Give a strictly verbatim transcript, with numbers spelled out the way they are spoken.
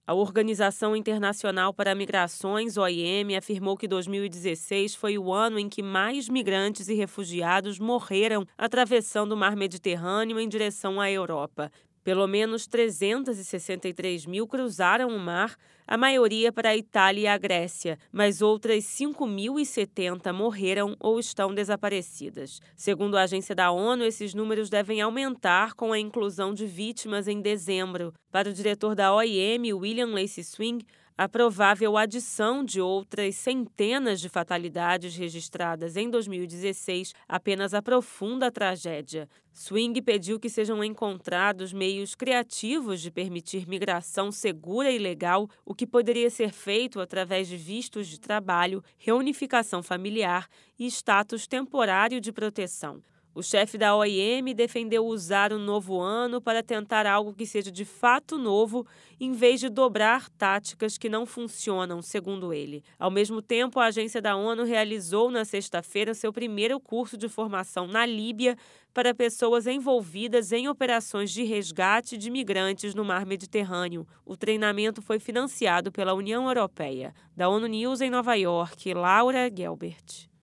A Organização Internacional para Migrações, O I M, afirmou que dois mil e dezesseis foi o ano em que mais migrantes e refugiados morreram atravessando o mar Mediterrâneo em direção à Europa. Pelo menos trezentos e sessenta e três mil cruzaram o mar, a maioria para a Itália e a Grécia, mas outras cinco mil e setenta morreram ou estão desaparecidas. Segundo a agência da ONU, esses números devem aumentar com a inclusão de vítimas em dezembro. Para o diretor da O I M, William Lacy Swing, a provável adição de outras centenas de fatalidades registradas em dois mil e dezesseis apenas aprofunda a tragédia. Swing pediu que sejam encontrados meios criativos de permitir migração segura e legal, o que poderia ser feito através de vistos de trabalho, reunificação familiar e status temporário de proteção. O chefe da O I M defendeu usar o novo ano para tentar algo que seja de fato novo, em vez de dobrar táticas que não funcionam, segundo ele. Ao mesmo tempo, a agência da ONU realizou na sexta-feira seu primeiro curso de formação na Líbia para pessoas envolvidas em operações de resgate de migrantes no mar Mediterrâneo. O treinamento foi financiado pela União Europeia. Da ONU News em Nova York, Laura Gelbert.